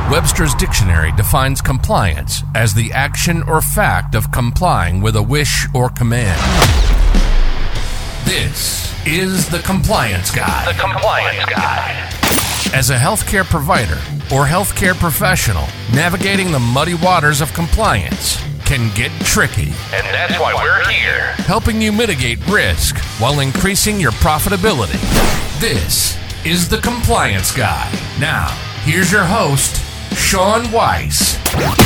Webster's Dictionary defines compliance as the action or fact of complying with a wish or command. This is the Compliance Guy. The Compliance Guy. As a healthcare provider or healthcare professional, navigating the muddy waters of compliance can get tricky. And that's why we're here. Helping you mitigate risk while increasing your profitability. This is the Compliance Guy. Now, here's your host, Sean Weiss.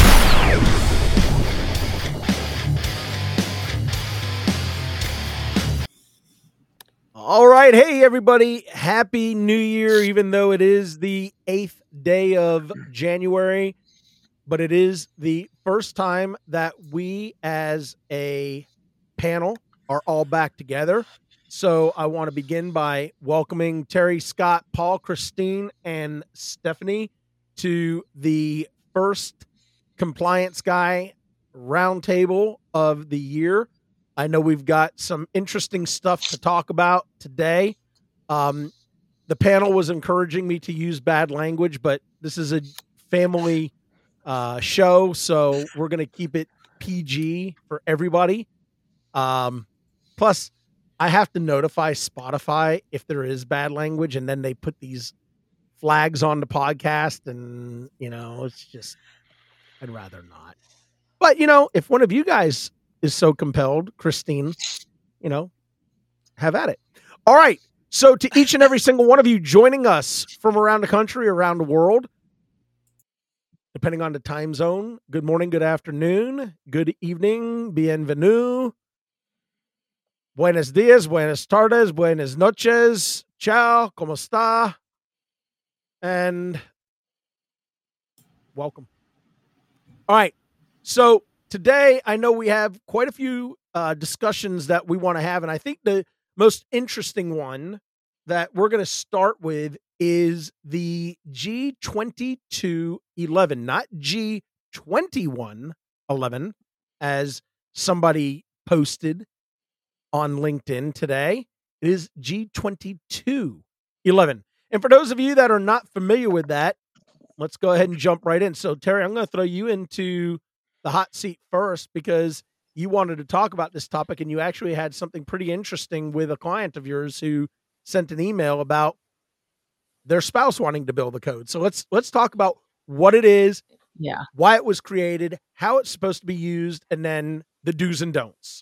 All right. Hey, everybody. Happy New Year, even though it is the 8th day of January. But it is the first time that we as a panel are all back together. So I want to begin by welcoming Terry, Scott, Paul, Christine, and Stephanie to the first Compliance Guy roundtable of the year. I know we've got some interesting stuff to talk about today. The panel was encouraging me to use bad language, but this is a family show, so we're going to keep it PG for everybody. Plus, I have to notify Spotify if there is bad language, and then they put these flags on the podcast, and, it's just, I'd rather not. But, if one of you guys is so compelled, Christine, have at it. All right. So to each and every single one of you joining us from around the country, around the world, depending on the time zone, good morning, good afternoon, good evening, bienvenue, buenos dias, buenas tardes, buenas noches, ciao, como está, and welcome. All right. So today, I know we have quite a few discussions that we want to have, and I think the most interesting one that we're going to start with is the G2211, not G2111, as somebody posted on LinkedIn today. It is G2211. And for those of you that are not familiar with that, let's go ahead and jump right in. So, Terry, I'm going to throw you into the hot seat first because you wanted to talk about this topic, and you actually had something pretty interesting with a client of yours who sent an email about their spouse wanting to build the code. So let's talk about what it is, why it was created, how it's supposed to be used, and then the do's and don'ts.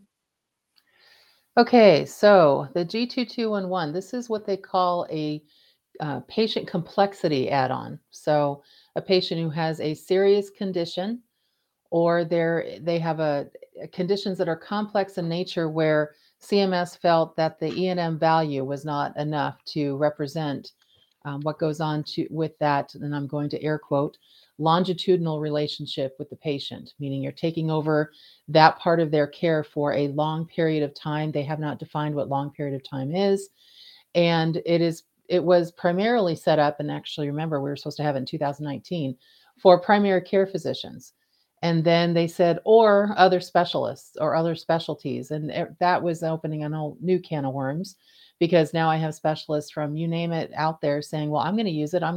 Okay, so the G2211, this is what they call a patient complexity add-on. So a patient who has a serious condition, or they have conditions that are complex in nature where CMS felt that the E&M value was not enough to represent what goes on with that, and I'm going to air quote, longitudinal relationship with the patient, meaning you're taking over that part of their care for a long period of time. They have not defined what long period of time is. And it was primarily set up, and actually remember, we were supposed to have it in 2019, for primary care physicians. And then they said, or other specialists or other specialties. And that was opening a whole new can of worms, because now I have specialists from you name it out there saying, well, I'm going to use it.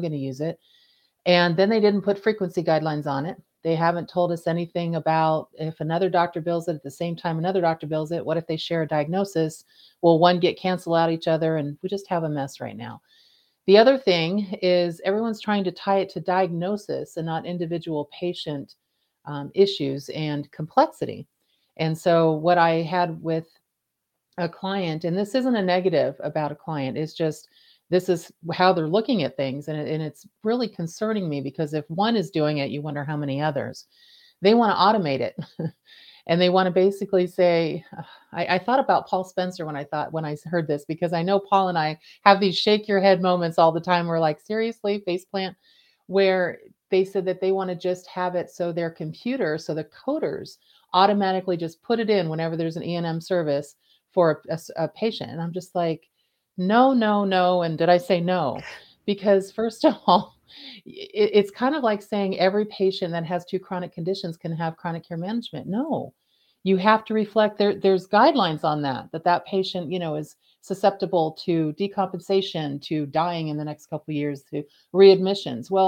And then they didn't put frequency guidelines on it. They haven't told us anything about if another doctor bills it at the same time another doctor bills it. What if they share a diagnosis? Will one get canceled out each other? And we just have a mess right now. The other thing is everyone's trying to tie it to diagnosis and not individual patient issues and complexity. And so what I had with a client, and this isn't a negative about a client, it's just this is how they're looking at things. And it's really concerning me, because if one is doing it, you wonder how many others. They want to automate it. And they want to basically say, I thought about Paul Spencer when I heard this, because I know Paul and I have these shake your head moments all the time. We're like, seriously, faceplant, where they said that they want to just have it so their computer, so the coders automatically just put it in whenever there's an E&M service for a patient. And I'm just like, no. And did I say no? Because first of all, it's kind of like saying every patient that has 2 chronic conditions can have chronic care management. No, you have to reflect there's guidelines on that patient, is susceptible to decompensation, to dying in the next couple of years, to readmissions. Well,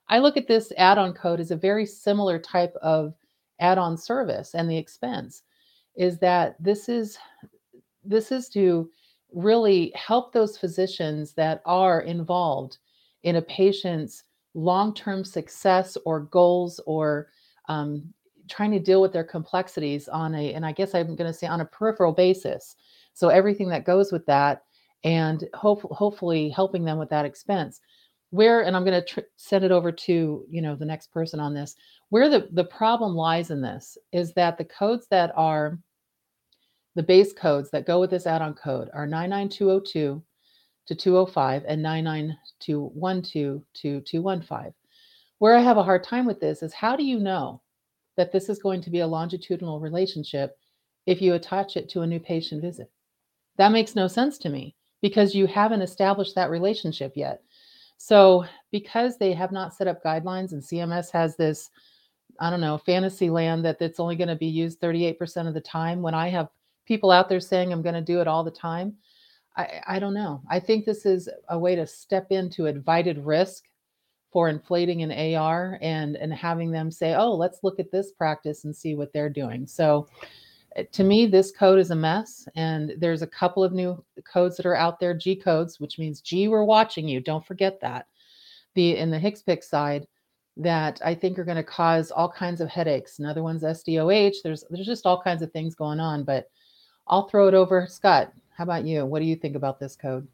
I look at this add-on code as a very similar type of add-on service, and the expense is that this is to really help those physicians that are involved in a patient's long-term success or goals, or um, trying to deal with their complexities on a, and I guess I'm going to say on a peripheral basis. So everything that goes with that, and hopefully helping them with that expense. Where, and I'm going to send it over to the next person on this. Where the problem lies in this is that the codes that are the base codes that go with this add-on code are 99202 to 205 and 99212 to 215. Where I have a hard time with this is, how do you know that this is going to be a longitudinal relationship if you attach it to a new patient visit? That makes no sense to me, because you haven't established that relationship yet. So because they have not set up guidelines, and CMS has this, I don't know, fantasy land that it's only going to be used 38% of the time, when I have people out there saying I'm going to do it all the time, I don't know. I think this is a way to step into invited risk for inflating an AR, and having them say, oh, let's look at this practice and see what they're doing. So to me, this code is a mess. And there's a couple of new codes that are out there, G codes, which means G, we're watching you. Don't forget that. In the HCPCS side, that I think are going to cause all kinds of headaches. Another one's SDOH. There's just all kinds of things going on. But I'll throw it over. Scott, how about you? What do you think about this code?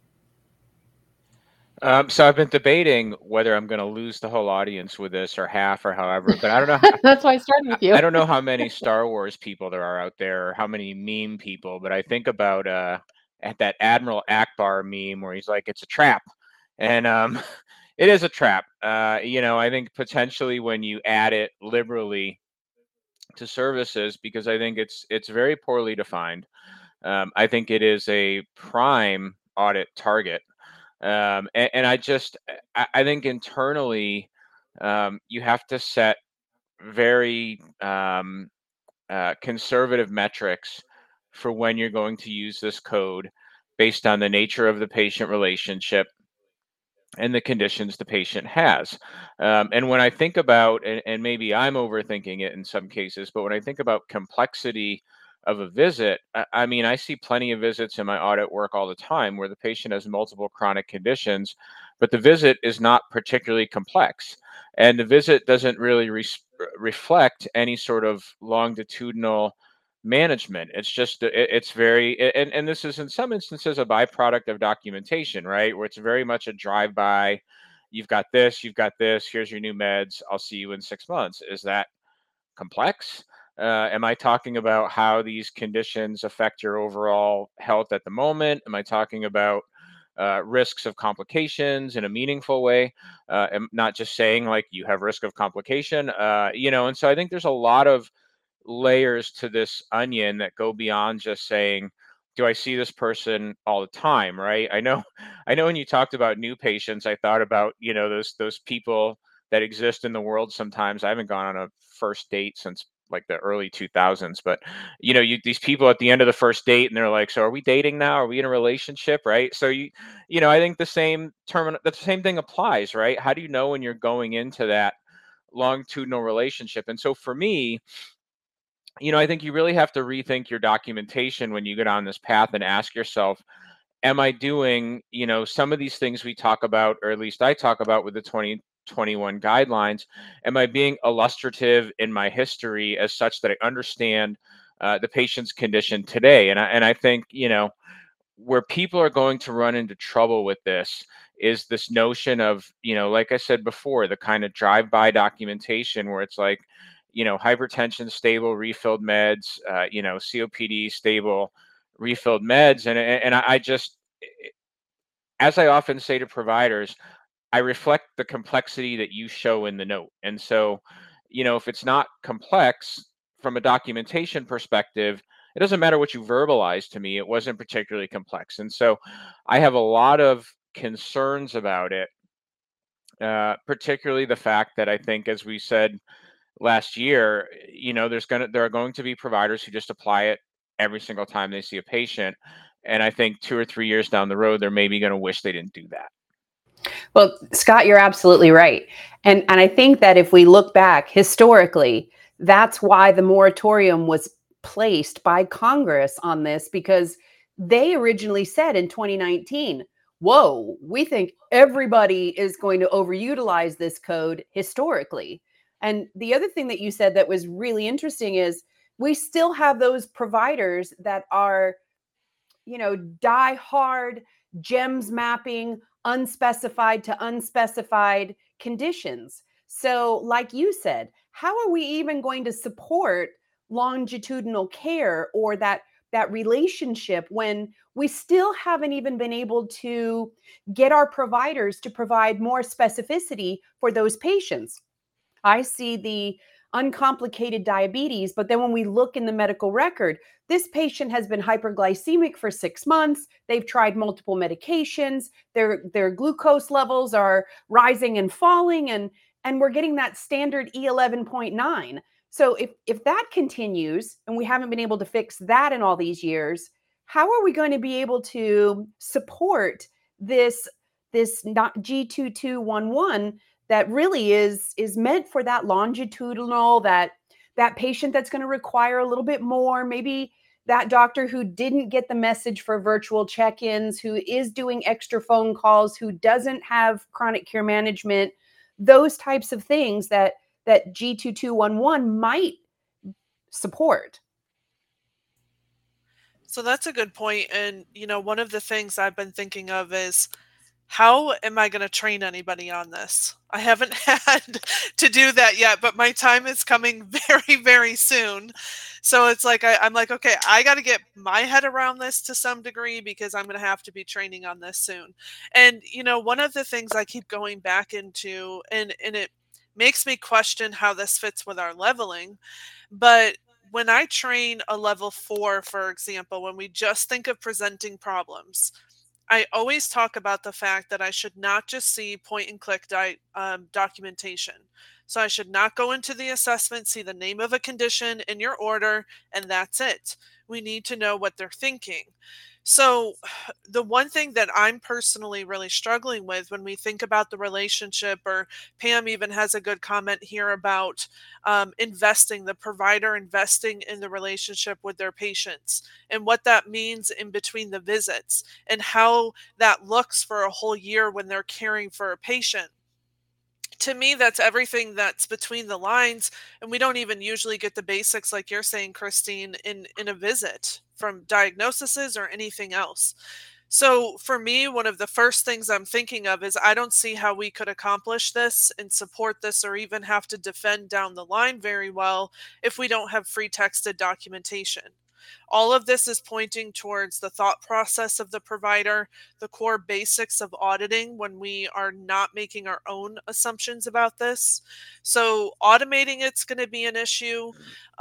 So I've been debating whether I'm going to lose the whole audience with this, or half, or however, but I don't know. That's why I started with you. I don't know how many Star Wars people there are out there, or how many meme people, but I think about at that Admiral Akbar meme where he's like, it's a trap. And it is a trap. I think potentially when you add it liberally to services, because I think it's very poorly defined. I think it is a prime audit target. And I think internally, you have to set very conservative metrics for when you're going to use this code, based on the nature of the patient relationship and the conditions the patient has. And when I think about, and maybe I'm overthinking it in some cases, but when I think about complexity of a visit, I mean, I see plenty of visits in my audit work all the time where the patient has multiple chronic conditions, but the visit is not particularly complex. And the visit doesn't really reflect any sort of longitudinal management. It's just, it's very, and this is in some instances a byproduct of documentation, right? Where it's very much a drive-by. You've got this, here's your new meds, I'll see you in 6 months. Is that complex? Am I talking about how these conditions affect your overall health at the moment? Am I talking about risks of complications in a meaningful way? I'm not just saying like you have risk of complication, and so I think there's a lot of layers to this onion that go beyond just saying, do I see this person all the time, right? I know when you talked about new patients, I thought about, those people that exist in the world sometimes. I haven't gone on a first date since like the early 2000s, but these people at the end of the first date, and they're like, so are we dating now? Are we in a relationship? Right? So I think the same thing applies, right? How do you know when you're going into that longitudinal relationship? And so for me, I think you really have to rethink your documentation when you get on this path, and ask yourself, am I doing, some of these things we talk about, or at least I talk about with the 2021 guidelines? Am I being illustrative in my history as such that I understand the patient's condition today? And I think, where people are going to run into trouble with this is this notion of, like I said before, the kind of drive-by documentation where it's like, hypertension stable, refilled meds, COPD stable, refilled meds. And I just, as I often say to providers, I reflect the complexity that you show in the note. And so, if it's not complex from a documentation perspective, it doesn't matter what you verbalize to me, it wasn't particularly complex. And so I have a lot of concerns about it, particularly the fact that I think, as we said last year, there are going to be providers who just apply it every single time they see a patient. And I think 2 or 3 years down the road, they're maybe going to wish they didn't do that. Well, Scott, you're absolutely right. And I think that if we look back historically, that's why the moratorium was placed by Congress on this, because they originally said in 2019, whoa, we think everybody is going to overutilize this code historically. And the other thing that you said that was really interesting is we still have those providers that are, die hard GEMS mapping, unspecified to unspecified conditions. So, like you said, how are we even going to support longitudinal care or that relationship when we still haven't even been able to get our providers to provide more specificity for those patients? I see the uncomplicated diabetes, but then when we look in the medical record, this patient has been hyperglycemic for 6 months. They've tried multiple medications. Their glucose levels are rising and falling, and we're getting that standard E11.9. So if that continues and we haven't been able to fix that in all these years, how are we going to be able to support this not G2211 that really is meant for that longitudinal, that patient that's going to require a little bit more, maybe that doctor who didn't get the message for virtual check-ins, who is doing extra phone calls, who doesn't have chronic care management, those types of things that G2211 might support. So that's a good point. And, one of the things I've been thinking of is, how am I going to train anybody on this? I haven't had to do that yet, but my time is coming very, very soon. So it's like, I'm like, okay, I got to get my head around this to some degree because I'm going to have to be training on this soon. And, one of the things I keep going back into, and it makes me question how this fits with our leveling, but when I train a level 4, for example, when we just think of presenting problems, I always talk about the fact that I should not just see point and click documentation. So I should not go into the assessment, see the name of a condition in your order, and that's it. We need to know what they're thinking. So the one thing that I'm personally really struggling with when we think about the relationship, or Pam even has a good comment here about the provider investing in the relationship with their patients and what that means in between the visits and how that looks for a whole year when they're caring for a patient. To me, that's everything that's between the lines, and we don't even usually get the basics, like you're saying, Christine, in a visit, from diagnoses or anything else. So for me, one of the first things I'm thinking of is I don't see how we could accomplish this and support this or even have to defend down the line very well if we don't have free texted documentation. All of this is pointing towards the thought process of the provider, the core basics of auditing when we are not making our own assumptions about this. So automating it's going to be an issue.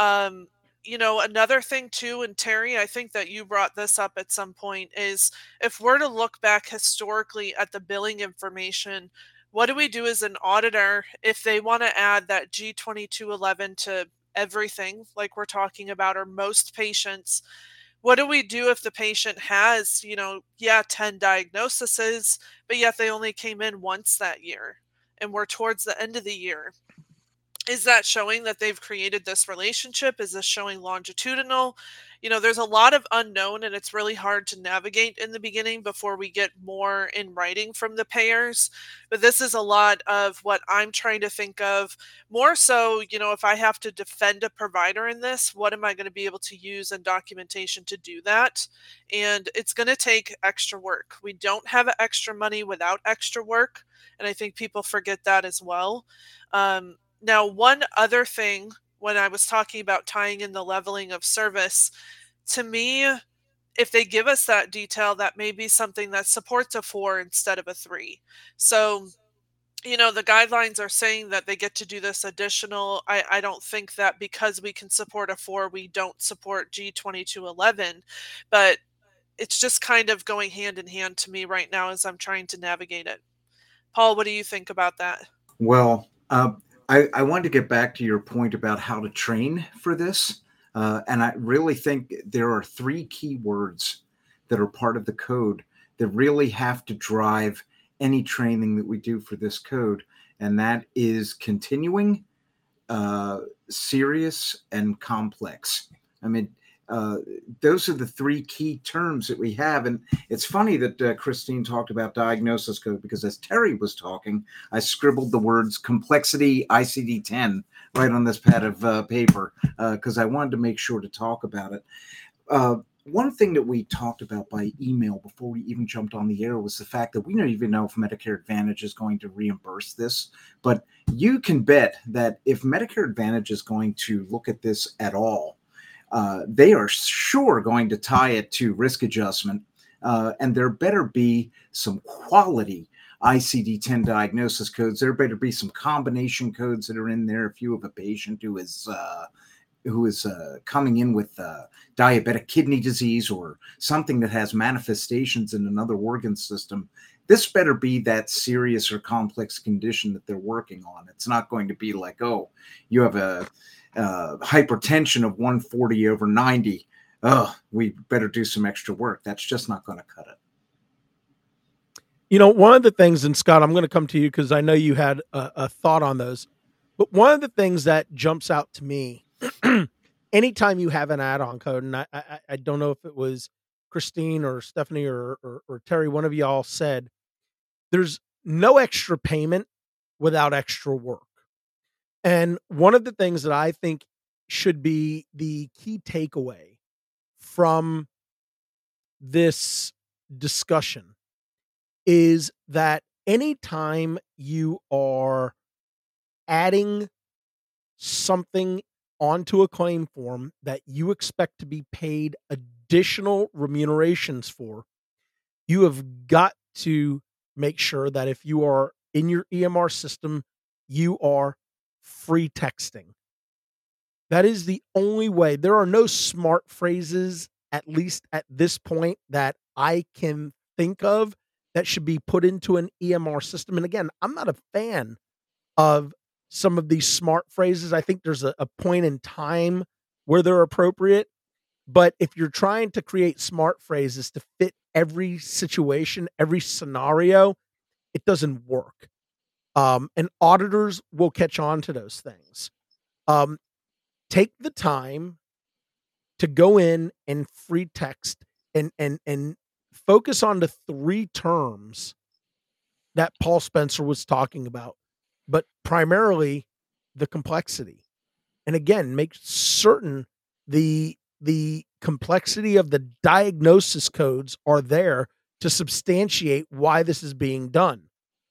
Another thing too, and Terry, I think that you brought this up at some point, is if we're to look back historically at the billing information, what do we do as an auditor if they want to add that G2211 to everything, like we're talking about, or most patients? What do we do if the patient has, 10 diagnoses, but yet they only came in once that year and we're towards the end of the year? Is that showing that they've created this relationship? Is this showing longitudinal? There's a lot of unknown, and it's really hard to navigate in the beginning before we get more in writing from the payers. But this is a lot of what I'm trying to think of. More so, if I have to defend a provider in this, what am I going to be able to use in documentation to do that? And it's going to take extra work. We don't have extra money without extra work, and I think people forget that as well. Now, one other thing, when I was talking about tying in the leveling of service, to me, if they give us that detail, that may be something that supports a 4 instead of a 3. So, the guidelines are saying that they get to do this additional. I don't think that because we can support a 4, we don't support G2211, but it's just kind of going hand in hand to me right now as I'm trying to navigate it. Paul, what do you think about that? Well, I wanted to get back to your point about how to train for this. And I really think there are 3 key words that are part of the code that really have to drive any training that we do for this code, and that is continuing, serious, and complex. I mean, those are the three key terms that we have. And it's funny that Christine talked about diagnosis code, because as Terry was talking, I scribbled the words complexity ICD-10 right on this pad of paper, because I wanted to make sure to talk about it. One thing that we talked about by email before we even jumped on the air was the fact that we don't even know if Medicare Advantage is going to reimburse this. But you can bet that if Medicare Advantage is going to look at this at all, they are sure going to tie it to risk adjustment. And there better be some quality ICD-10 diagnosis codes. There better be some combination codes that are in there. If you have a patient who is coming in with diabetic kidney disease or something that has manifestations in another organ system, this better be that serious or complex condition that they're working on. It's not going to be like, oh, you have a hypertension of 140/90. Oh, we better do some extra work. That's just not going to cut it. One of the things, and Scott, I'm going to come to you because I know you had a thought on those, but one of the things that jumps out to me, anytime you have an add-on code, and I don't know if it was Christine or Stephanie or Terry, one of y'all said, there's no extra payment without extra work. And one of the things that I think should be the key takeaway from this discussion is that anytime you are adding something onto a claim form that you expect to be paid additional remunerations for, you have got to make sure that if you are in your EMR system, you are free texting. That is the only way. There are no smart phrases, at least at this point, that I can think of that should be put into an EMR system. And again, I'm not a fan of some of these smart phrases. I think there's a point in time where they're appropriate. But if you're trying to create smart phrases to fit every situation, every scenario, it doesn't work. And auditors will catch on to those things. Take the time to go in and free text and focus on the three terms that Paul Spencer was talking about, but primarily the complexity. And again, make certain the complexity of the diagnosis codes are there to substantiate why this is being done.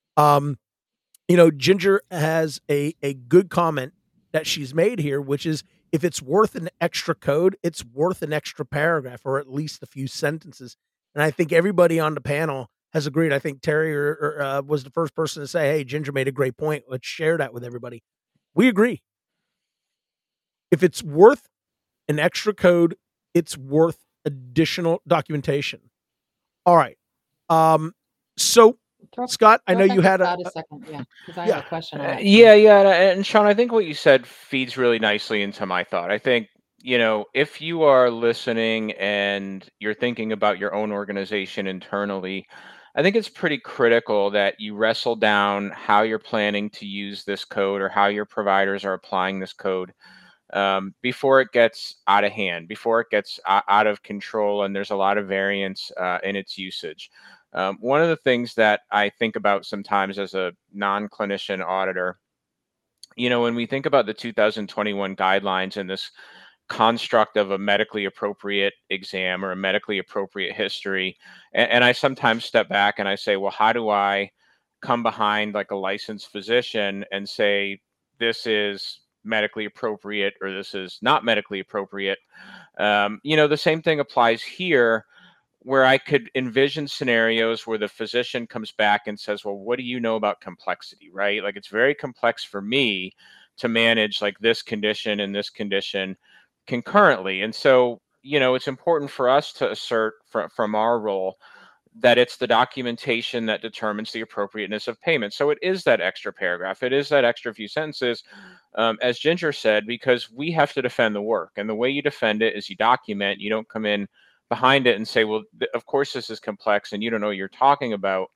Ginger has a good comment that she's made here, which is if it's worth an extra code, it's worth an extra paragraph or at least a few sentences. And I think everybody on the panel has agreed. I think Terry was the first person to say, hey, Ginger made a great point. Let's share that with everybody. We agree. If it's worth an extra code, it's worth additional documentation. All right. So Scott, I know you had a second. Yeah. Because I have a question on that. Yeah. And Sean, I think what you said feeds really nicely into my thought. I think, if you are listening and you're thinking about your own organization internally, I think it's pretty critical that you wrestle down how you're planning to use this code or how your providers are applying this code before it gets out of hand, before it gets out of control, and there's a lot of variance in its usage. One of the things that I think about sometimes as a non-clinician auditor, when we think about the 2021 guidelines and this construct of a medically appropriate exam or a medically appropriate history, and I sometimes step back and I say, well, how do I come behind like a licensed physician and say this is medically appropriate or this is not medically appropriate? The same thing applies here, where I could envision scenarios where the physician comes back and says, well, what do you know about complexity, right? Like, it's very complex for me to manage like this condition and this condition concurrently. And so, it's important for us to assert from our role that it's the documentation that determines the appropriateness of payment. So it is that extra paragraph. It is that extra few sentences, as Ginger said, because we have to defend the work. And the way you defend it is you document. You don't come in behind it and say, well, of course this is complex and you don't know what you're talking about.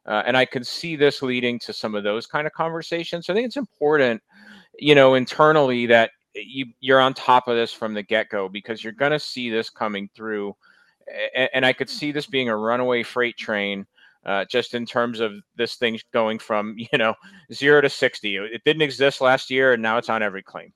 And I could see this leading to some of those kind of conversations. So I think it's important, you know, internally that you're on top of this from the get-go, because you're going to see this coming through. And I could see this being a runaway freight train, just in terms of this thing going from, you know, 0 to 60. It didn't exist last year, and now it's on every claim.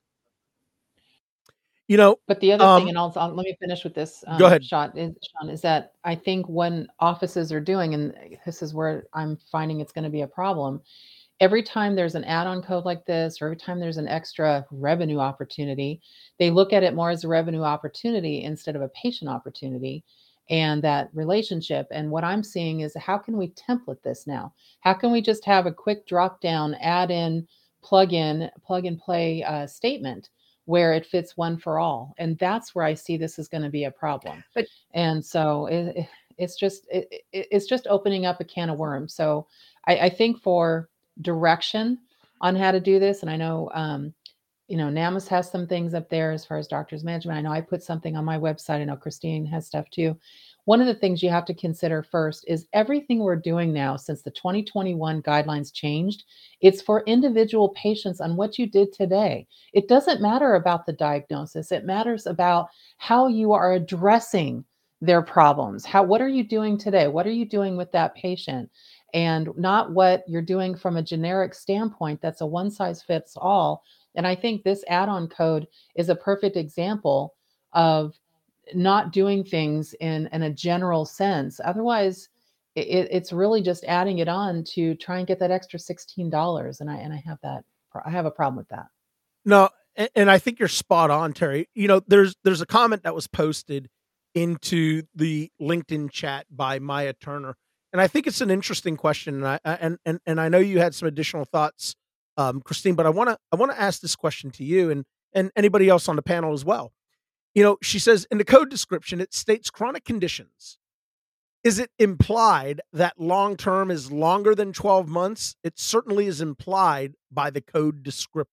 You know, But the other thing, and also let me finish with this, go ahead. Sean, is that I think when offices are doing, and this is where I'm finding it's going to be a problem, every time there's an add-on code like this, or every time there's an extra revenue opportunity, they look at it more as a revenue opportunity instead of a patient opportunity, and that relationship. And what I'm seeing is, how can we template this now? How can we just have a quick drop down, add in, plug and play statement where it fits one for all? And that's where I see this is going to be a problem. And so it's just opening up a can of worms. So I think for direction on how to do this, and I know you know, NAMAS has some things up there as far as doctors management. I know I put something on my website. I know Christine has stuff too. One of the things you have to consider first is everything we're doing now since the 2021 guidelines changed, it's for individual patients on what you did today. It doesn't matter about the diagnosis. It matters about how you are addressing their problems. What are you doing today? What are you doing with that patient? And not what you're doing from a generic standpoint. That's a one size fits all. And I think this add-on code is a perfect example of not doing things in a general sense. Otherwise, it's really just adding it on to try and get that extra $16. And I have a problem with that. No, and I think you're spot on, Terry. You know, there's a comment that was posted into the LinkedIn chat by Maya Turner, and I think it's an interesting question. And I know you had some additional thoughts, Christine, but I want to ask this question to you and anybody else on the panel as well. You know, she says in the code description, it states chronic conditions. Is it implied that long-term is longer than 12 months? It certainly is implied by the code descriptor.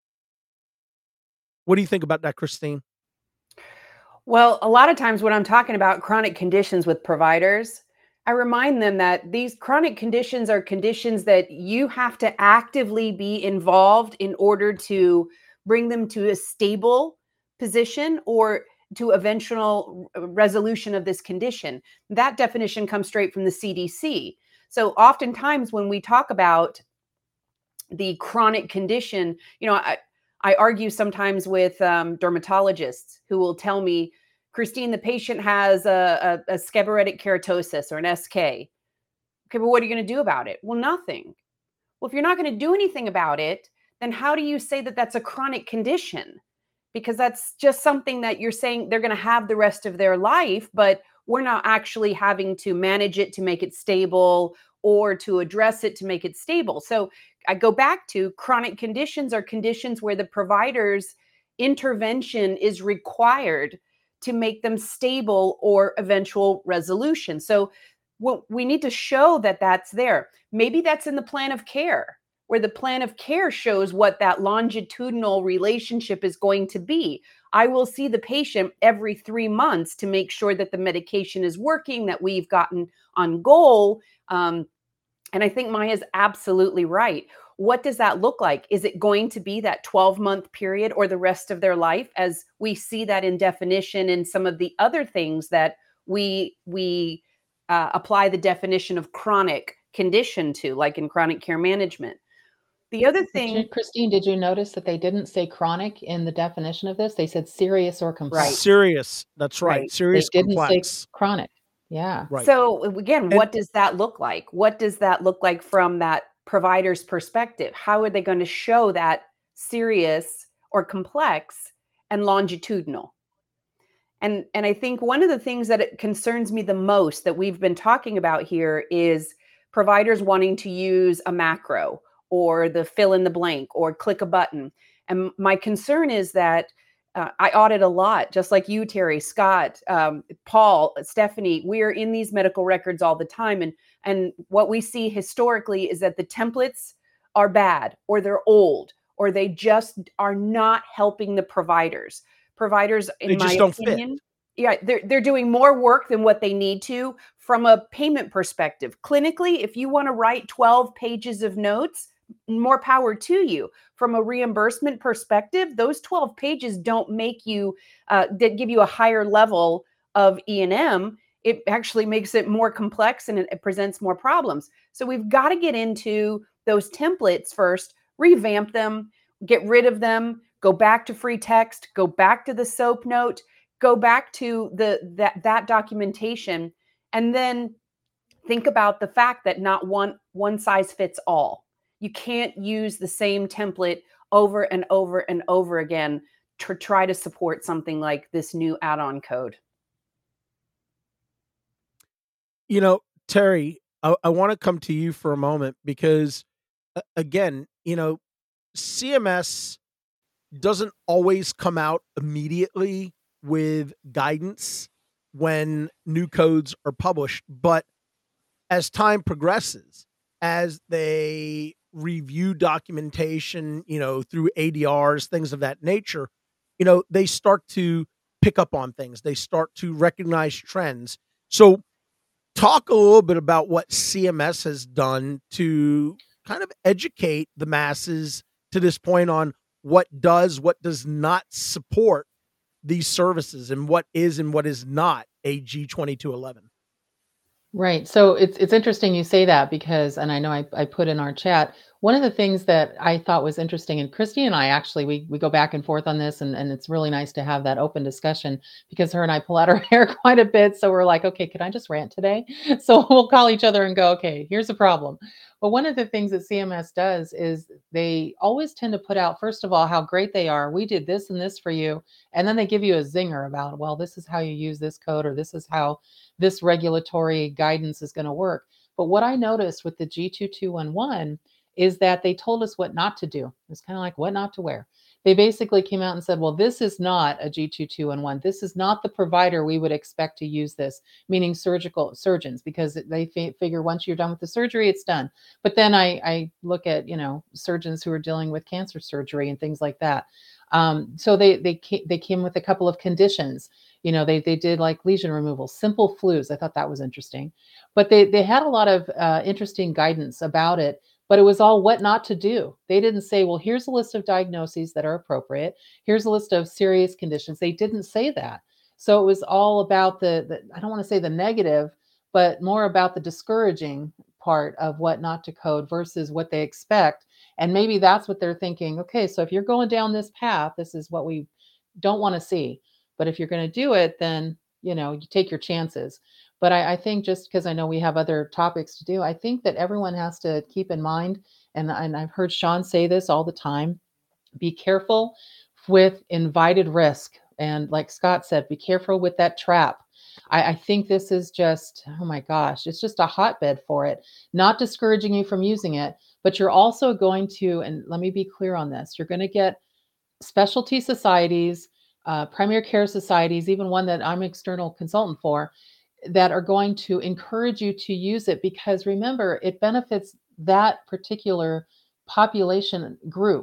What do you think about that, Christine? Well, a lot of times when I'm talking about chronic conditions with providers, I remind them that these chronic conditions are conditions that you have to actively be involved in order to bring them to a stable position or to eventual resolution of this condition. That definition comes straight from the CDC. So oftentimes when we talk about the chronic condition, you know, I argue sometimes with dermatologists who will tell me, Christine, the patient has a seborrheic keratosis or an SK. Okay, but what are you going to do about it? Well, nothing. Well, if you're not going to do anything about it, then how do you say that that's a chronic condition? Because that's just something that you're saying they're going to have the rest of their life, but we're not actually having to manage it to make it stable or to address it to make it stable. So I go back to chronic conditions are conditions where the provider's intervention is required to make them stable or eventual resolution. So we need to show that that's there. Maybe that's in the plan of care, where the plan of care shows what that longitudinal relationship is going to be. I will see the patient every 3 months to make sure that the medication is working, that we've gotten on goal. And I think Maya's absolutely right. What does that look like? Is it going to be that 12-month period or the rest of their life, as we see that in definition and some of the other things that we apply the definition of chronic condition to, like in chronic care management? The other thing, Christine, did you notice that they didn't say chronic in the definition of this? They said serious or complex. Right. Serious. That's right. Serious. They didn't complex. say chronic. Yeah. Right. So again, what does that look like? What does that look like from that provider's perspective? How are they going to show that serious or complex and longitudinal? And I think one of the things that it concerns me the most that we've been talking about here is providers wanting to use a macro or the fill in the blank or click a button. And my concern is that I audit a lot, just like you, Terry, Scott, Paul, Stephanie. We're in these medical records all the time. And what we see historically is that the templates are bad, or they're old, or they just are not helping the providers. Providers, in my opinion, Yeah, they're doing more work than what they need to from a payment perspective. Clinically, if you want to write 12 pages of notes, more power to you. From a reimbursement perspective, those 12 pages don't make you that give you a higher level of E&M. It actually makes it more complex and it presents more problems. So we've got to get into those templates first, revamp them, get rid of them, go back to free text, go back to the SOAP note, go back to that documentation, and then think about the fact that not one size fits all. You can't use the same template over and over and over again to try to support something like this new add-on code. You know, Terry, I want to come to you for a moment because, again, CMS doesn't always come out immediately with guidance when new codes are published. But as time progresses, as they review documentation, through ADRs, things of that nature, they start to pick up on things. They start to recognize trends. So talk a little bit about what CMS has done to kind of educate the masses to this point on what does not support these services and what is and what is not a G2211. Right. So it's interesting you say that because, and I know I put in our chat, one of the things that I thought was interesting, and Christy and I actually, we go back and forth on this, and it's really nice to have that open discussion because her and I pull out our hair quite a bit. So we're like, okay, can I just rant today? So we'll call each other and go, okay, here's the problem. But one of the things that CMS does is they always tend to put out, first of all, how great they are. We did this and this for you. And then they give you a zinger about, well, this is how you use this code, or this is how this regulatory guidance is going to work. But what I noticed with the G2211 is that they told us what not to do. It's kind of like what not to wear. They basically came out and said, well, this is not a G2211. This is not the provider we would expect to use this, meaning surgeons, because they figure once you're done with the surgery, it's done. But then I look at, surgeons who are dealing with cancer surgery and things like that. So they came with a couple of conditions. They did like lesion removal, simple flus. I thought that was interesting. But they had a lot of interesting guidance about it. But it was all what not to do. They didn't say, well, here's a list of diagnoses that are appropriate. Here's a list of serious conditions. They didn't say that. So it was all about the I don't want to say the negative, but more about the discouraging part of what not to code versus what they expect. And maybe that's what they're thinking. Okay, so if you're going down this path, this is what we don't want to see. But if you're going to do it, then, you take your chances. But I think just because I know we have other topics to do, I think that everyone has to keep in mind, and I've heard Sean say this all the time, be careful with invited risk. And like Scott said, be careful with that trap. I think this is just, oh my gosh, it's just a hotbed for it. Not discouraging you from using it, but you're also going to, and let me be clear on this, you're going to get specialty societies, primary care societies, even one that I'm external consultant for, that are going to encourage you to use it because remember, it benefits that particular population group.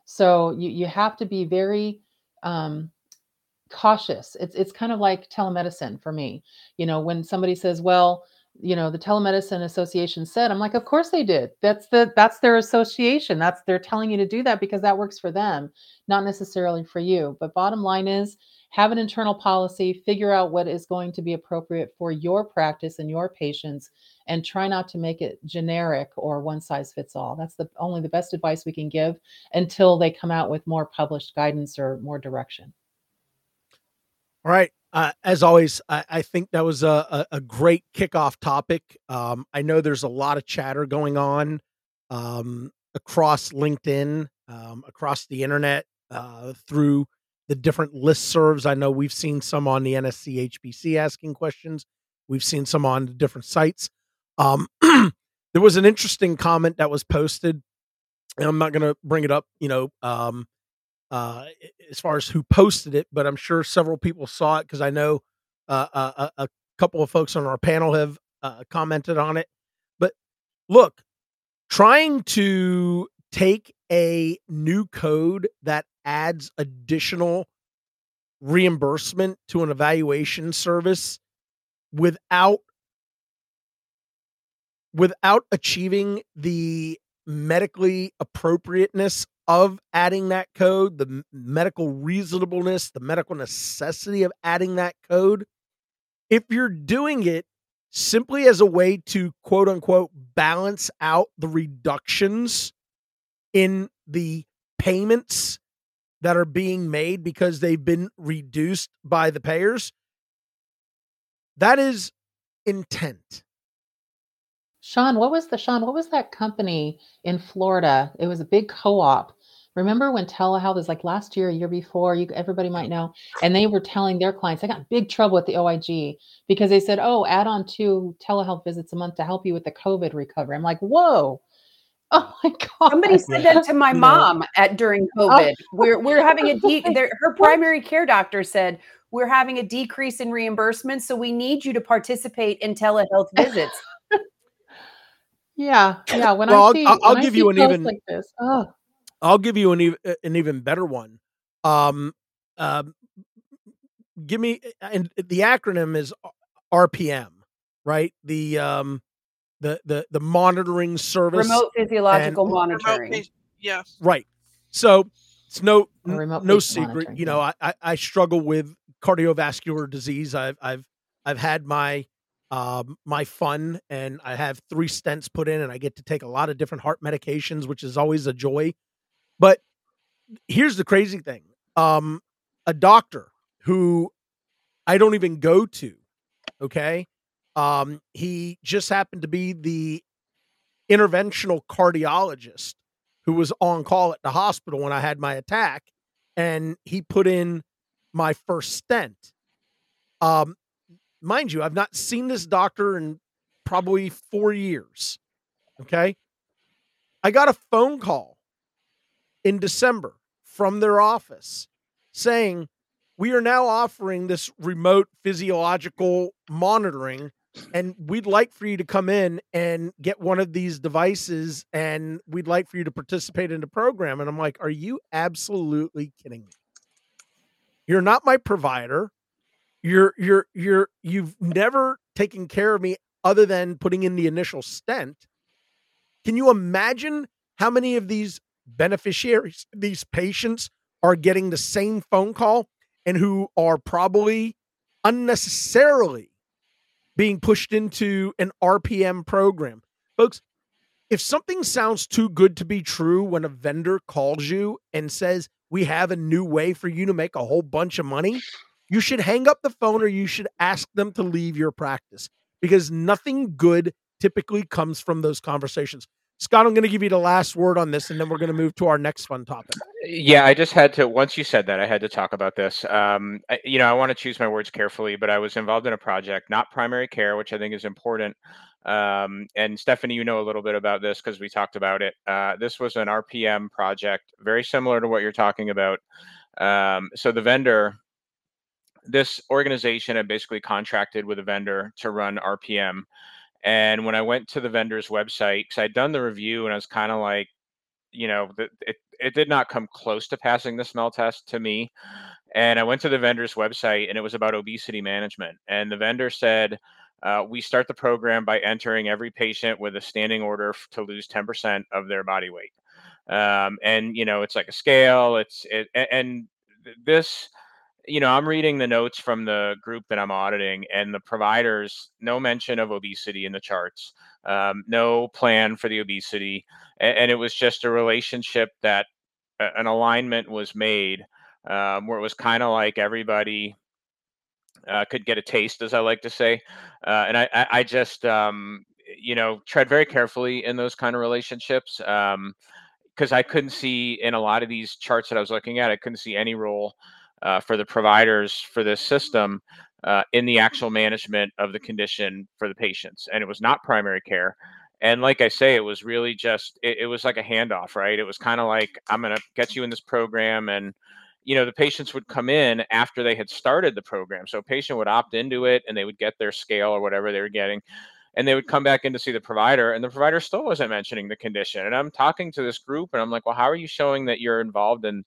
So you have to be very cautious. It's kind of like telemedicine for me. When somebody says, well, the Telemedicine Association said, I'm like, of course they did. That's their association. They're telling you to do that because that works for them, not necessarily for you. But bottom line is, have an internal policy, figure out what is going to be appropriate for your practice and your patients, and try not to make it generic or one size fits all. That's only the best advice we can give until they come out with more published guidance or more direction. All right. As always, I think that was a great kickoff topic. I know there's a lot of chatter going on across LinkedIn, across the internet, through the different listservs. I know we've seen some on the NSC HBC asking questions. We've seen some on the different sites. There was an interesting comment that was posted, and I'm not going to bring it up, as far as who posted it, but I'm sure several people saw it because I know a couple of folks on our panel have commented on it. But look, trying to take a new code that adds additional reimbursement to an evaluation service without achieving the medically appropriateness of adding that code, the medical reasonableness, the medical necessity of adding that code. If you're doing it simply as a way to quote unquote balance out the reductions in the payments that are being made because they've been reduced by the payers, that is intent. Sean, what was that company in Florida? It was a big co-op. Remember when telehealth is like last year, a year before, everybody might know, and they were telling their clients, they got in big trouble with the OIG because they said, oh, add on 2 telehealth visits a month to help you with the COVID recovery. I'm like, whoa. Oh my God. Somebody said that to my mom during COVID. We're having her primary care doctor said, we're having a decrease in reimbursement, so we need you to participate in telehealth visits. Yeah. When Well, I'll give you an even like this. Oh. I'll give you an even better one. Give me, and the acronym is RPM, right? The monitoring service, remote physiological monitoring. Yeah. Right. So it's no remote secret. monitoring, You know, I struggle with cardiovascular disease. I've had my my fun, and I have 3 stents put in, and I get to take a lot of different heart medications, which is always a joy. But here's the crazy thing. A doctor who I don't even go to, okay? He just happened to be the interventional cardiologist who was on call at the hospital when I had my attack, and he put in my first stent. Mind you, I've not seen this doctor in probably 4 years. Okay. I got a phone call in December from their office saying, we are now offering this remote physiological monitoring, and we'd like for you to come in and get one of these devices, and we'd like for you to participate in the program. And I'm like, are you absolutely kidding me? You're not my provider. You've never taken care of me other than putting in the initial stent. Can you imagine how many of these beneficiaries, these patients, are getting the same phone call and who are probably unnecessarily being pushed into an RPM program? Folks, if something sounds too good to be true when a vendor calls you and says, we have a new way for you to make a whole bunch of money, you should hang up the phone, or you should ask them to leave your practice, because nothing good typically comes from those conversations. Scott, I'm going to give you the last word on this, and then we're going to move to our next fun topic. Yeah, I just had to, once you said that, I had to talk about this. I want to choose my words carefully, but I was involved in a project, not primary care, which I think is important. And Stephanie, you know a little bit about this because we talked about it. This was an RPM project, very similar to what you're talking about. So the vendor, this organization had basically contracted with a vendor to run RPM. And when I went to the vendor's website, because I'd done the review and I was kind of like, it did not come close to passing the smell test to me. And I went to the vendor's website, and it was about obesity management. And the vendor said, we start the program by entering every patient with a standing order to lose 10% of their body weight. And, it's like a scale. I'm reading the notes from the group that I'm auditing, and the providers, no mention of obesity in the charts, no plan for the obesity. And it was just a relationship that an alignment was made where it was kind of like everybody could get a taste, as I like to say. And I just, tread very carefully in those kind of relationships because I couldn't see in a lot of these charts that I was looking at, I couldn't see any role for the providers for this system in the actual management of the condition for the patients. And it was not primary care. And like I say, it was really just, it was like a handoff, right? It was kind of like, I'm going to get you in this program. And, the patients would come in after they had started the program. So a patient would opt into it, and they would get their scale or whatever they were getting. And they would come back in to see the provider, and the provider still wasn't mentioning the condition. And I'm talking to this group, and I'm like, well, how are you showing that you're involved in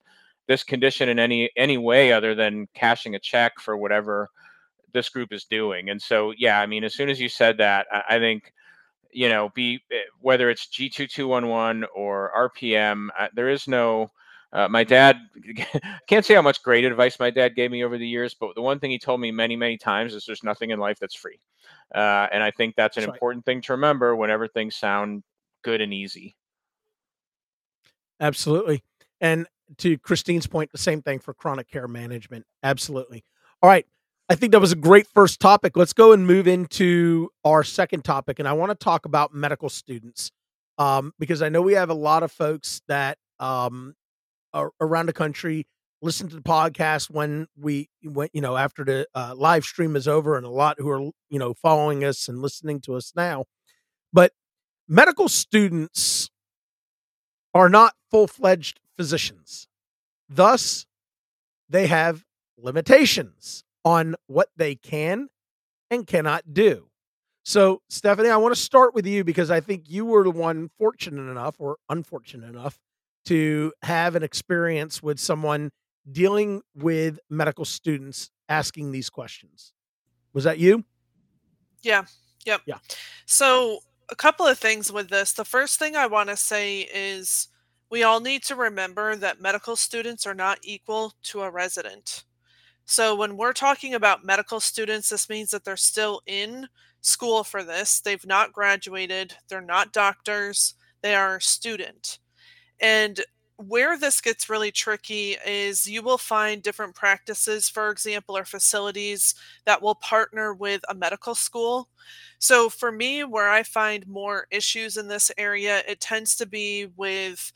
this condition in any way other than cashing a check for whatever this group is doing. And so, yeah, I mean, as soon as you said that, I think, whether it's G2211 or RPM, there is no. My dad, can't say how much great advice my dad gave me over the years, but the one thing he told me many, many times is there's nothing in life that's free. And I think that's an important thing to remember whenever things sound good and easy. Absolutely. And to Christine's point, the same thing for chronic care management. Absolutely. All right. I think that was a great first topic. Let's go and move into our second topic. And I want to talk about medical students, because I know we have a lot of folks that are around the country listen to the podcast when after the live stream is over, and a lot who are, following us and listening to us now. But medical students are not full-fledged physicians. Thus, they have limitations on what they can and cannot do. So, Stephanie, I want to start with you because I think you were the one fortunate enough or unfortunate enough to have an experience with someone dealing with medical students asking these questions. Was that you? Yeah. Yep. Yeah. So a couple of things with this. The first thing I want to say is we all need to remember that medical students are not equal to a resident. So when we're talking about medical students, this means that they're still in school for this. They've not graduated. They're not doctors. They are a student. And where this gets really tricky is you will find different practices, for example, or facilities that will partner with a medical school. So for me, where I find more issues in this area, it tends to be with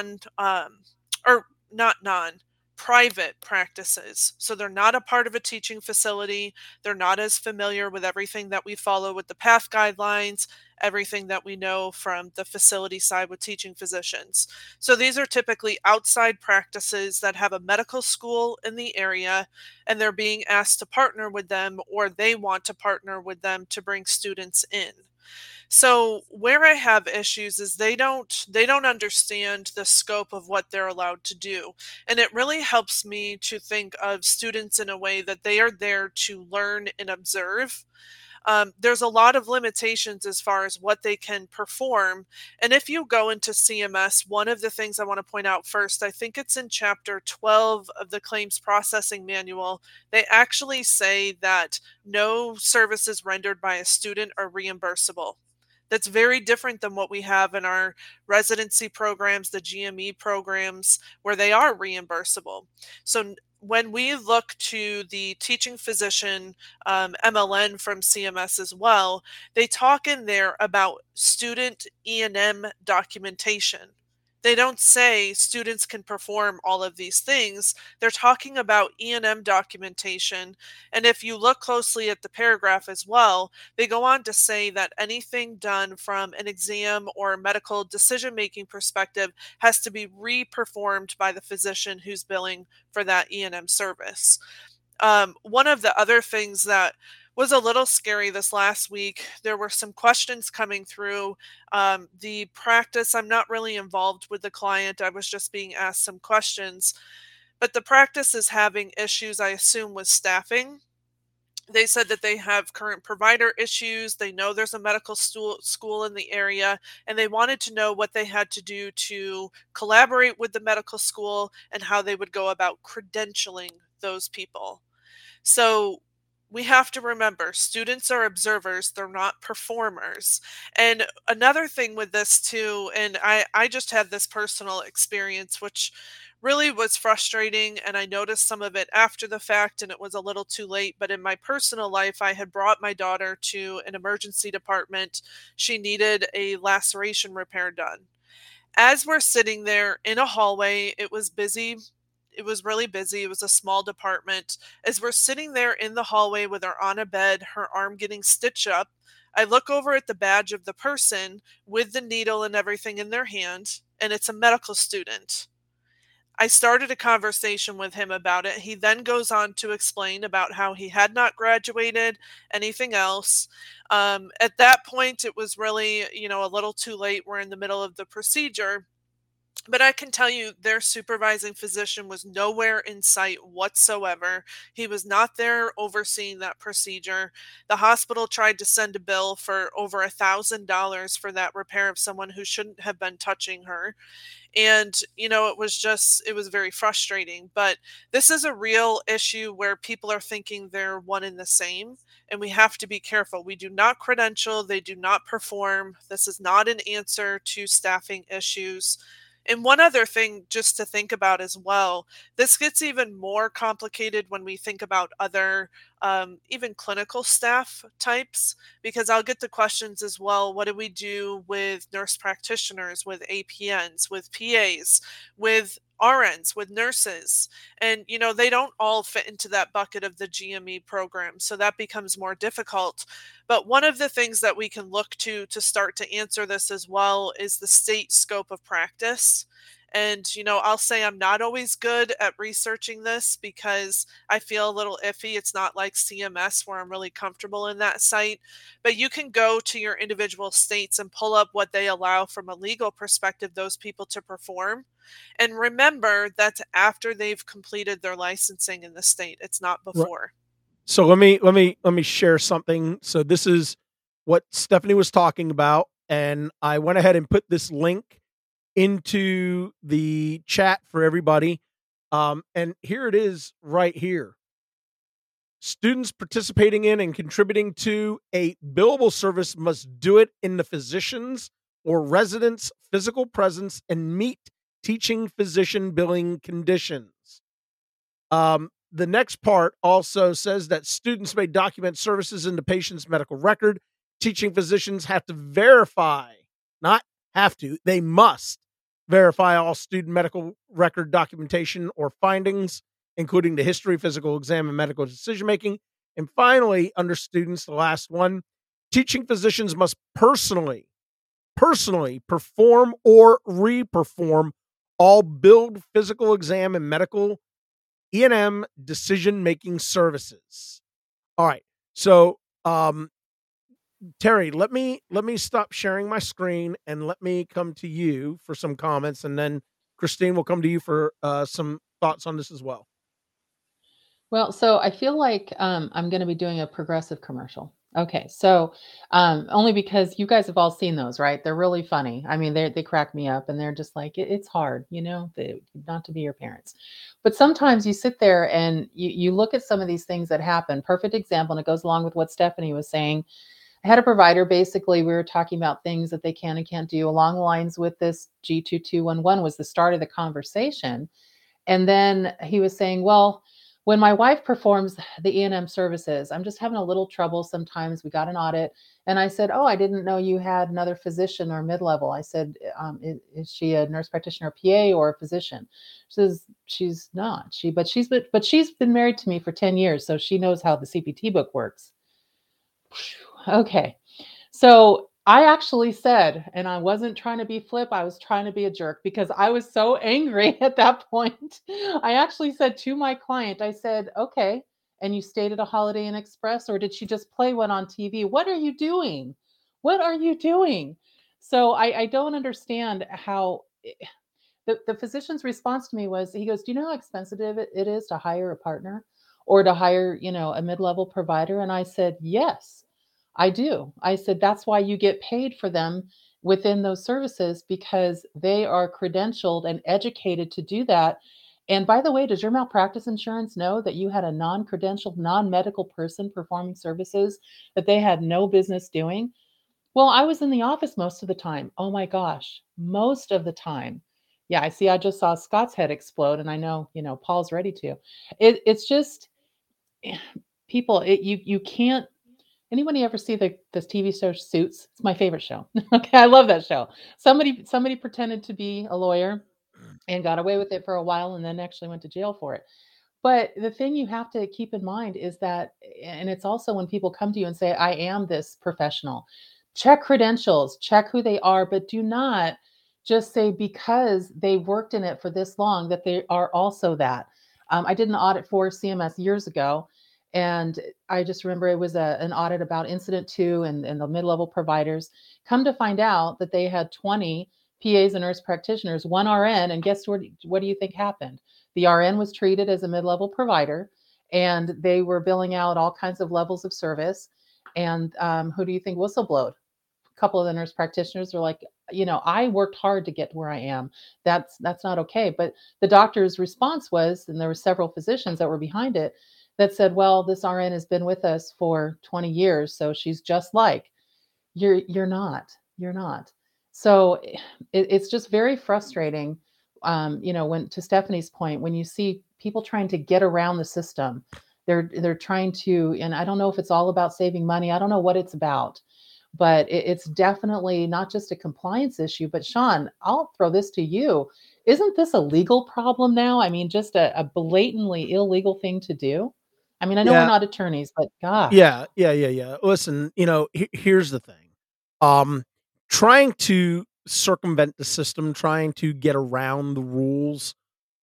private practices. So they're not a part of a teaching facility. They're not as familiar with everything that we follow with the PATH guidelines, everything that we know from the facility side with teaching physicians. So these are typically outside practices that have a medical school in the area, and they're being asked to partner with them, or they want to partner with them to bring students in. So where I have issues is they don't understand the scope of what they're allowed to do. And it really helps me to think of students in a way that they are there to learn and observe. There's a lot of limitations as far as what they can perform. And if you go into CMS, one of the things I want to point out first, I think it's in chapter 12 of the claims processing manual, they actually say that no services rendered by a student are reimbursable. That's very different than what we have in our residency programs, the GME programs, where they are reimbursable. So when we look to the teaching physician MLN from CMS as well, they talk in there about student E&M documentation. They don't say students can perform all of these things. They're talking about E&M documentation. And if you look closely at the paragraph as well, they go on to say that anything done from an exam or medical decision-making perspective has to be re-performed by the physician who's billing for that E&M service. One of the other things that was a little scary this last week, there were some questions coming through the practice. I'm not really involved with the client. I was just being asked some questions. But the practice is having issues, I assume, with staffing. They said that they have current provider issues. They know there's a medical school in the area, and they wanted to know what they had to do to collaborate with the medical school and how they would go about credentialing those people. So we have to remember, students are observers, they're not performers. And another thing with this too, and I just had this personal experience, which really was frustrating, and I noticed some of it after the fact, and it was a little too late. But in my personal life, I had brought my daughter to an emergency department. She needed a laceration repair done. As we're sitting there in a hallway, it was busy. It was really busy. It was a small department. As we're sitting there in the hallway with her on a bed, her arm getting stitched up, I look over at the badge of the person with the needle and everything in their hand, and it's a medical student. I started a conversation with him about it. He then goes on to explain about how he had not graduated, anything else. At that point, it was really, a little too late. We're in the middle of the procedure. But I can tell you their supervising physician was nowhere in sight whatsoever. He was not there overseeing that procedure. The hospital tried to send a bill for over $1,000 for that repair of someone who shouldn't have been touching her. And, it was very frustrating. But this is a real issue where people are thinking they're one and the same. And we have to be careful. We do not credential, they do not perform. This is not an answer to staffing issues. And one other thing just to think about as well, this gets even more complicated when we think about other, even clinical staff types, because I'll get the questions as well. What do we do with nurse practitioners, with APNs, with PAs, with RNs, with nurses? And, they don't all fit into that bucket of the GME program. So that becomes more difficult. But one of the things that we can look to start to answer this as well is the state scope of practice. And, I'll say I'm not always good at researching this because I feel a little iffy. It's not like CMS where I'm really comfortable in that site. But you can go to your individual states and pull up what they allow from a legal perspective those people to perform. And remember, that's after they've completed their licensing in the state. It's not before. So let me share something. So this is what Stephanie was talking about, and I went ahead and put this link into the chat for everybody. And here it is right here. Students participating in and contributing to a billable service must do it in the physician's or resident's physical presence and meet teaching physician billing conditions. The next part also says that students may document services in the patient's medical record. Teaching physicians have to verify, not have to, they must verify all student medical record documentation or findings, including the history, physical exam, and medical decision-making. And finally, under students, the last one, teaching physicians must personally perform or re-perform all billed physical exam and medical E&M decision-making services. All right. So, Terry, let me stop sharing my screen and let me come to you for some comments, and then Christine will come to you for some thoughts on this as well. Well, so I feel like I'm going to be doing a Progressive commercial. Okay, so only because you guys have all seen those, right? They're really funny. I mean, they crack me up, and they're just like, it's hard, not to be your parents. But sometimes you sit there and you look at some of these things that happen. Perfect example, and it goes along with what Stephanie was saying. I had a provider, basically, we were talking about things that they can and can't do along the lines with this G2211 was the start of the conversation. And then he was saying, well, when my wife performs the E&M services, I'm just having a little trouble sometimes. We got an audit. And I said, oh, I didn't know you had another physician or mid-level. I said, is she a nurse practitioner, PA, or a physician? She says, she's not. But she's been married to me for 10 years, so she knows how the CPT book works. Okay. So I actually said, and I wasn't trying to be flip, I was trying to be a jerk because I was so angry at that point. I actually said to my client, I said, okay, and you stayed at a Holiday Inn Express, or did she just play one on TV? What are you doing? What are you doing? So I don't understand how the physician's response to me was, he goes, do you know how expensive it is to hire a partner or to hire, a mid-level provider? And I said, yes, I do. I said, that's why you get paid for them within those services, because they are credentialed and educated to do that. And by the way, does your malpractice insurance know that you had a non-credentialed, non-medical person performing services that they had no business doing? Well, I was in the office most of the time. Oh my gosh, most of the time. Yeah, I just saw Scott's head explode, and I know, Paul's ready to. It's just people, you can't. Anybody ever see this TV show Suits? It's my favorite show. Okay, I love that show. Somebody pretended to be a lawyer and got away with it for a while, and then actually went to jail for it. But the thing you have to keep in mind is that, and it's also when people come to you and say, I am this professional, check credentials, check who they are, but do not just say because they worked in it for this long that they are also that. I did an audit for CMS years ago, and I just remember it was an audit about Incident 2 and the mid-level providers. Come to find out that they had 20 PAs and nurse practitioners, one RN, and guess what do you think happened? The RN was treated as a mid-level provider, and they were billing out all kinds of levels of service. And who do you think whistleblowed? A couple of the nurse practitioners were like, I worked hard to get to where I am. That's not okay. But the doctor's response was, and there were several physicians that were behind it, that said, well, this RN has been with us for 20 years, so she's just like. You're not. So it's just very frustrating. When, to Stephanie's point, when you see people trying to get around the system, they're trying to, and I don't know if it's all about saving money. I don't know what it's about, but it's definitely not just a compliance issue. But Sean, I'll throw this to you. Isn't this a legal problem now? I mean, just a blatantly illegal thing to do. I mean, I know we're not attorneys, but gosh. Yeah. Listen, here's the thing. Trying to circumvent the system, trying to get around the rules,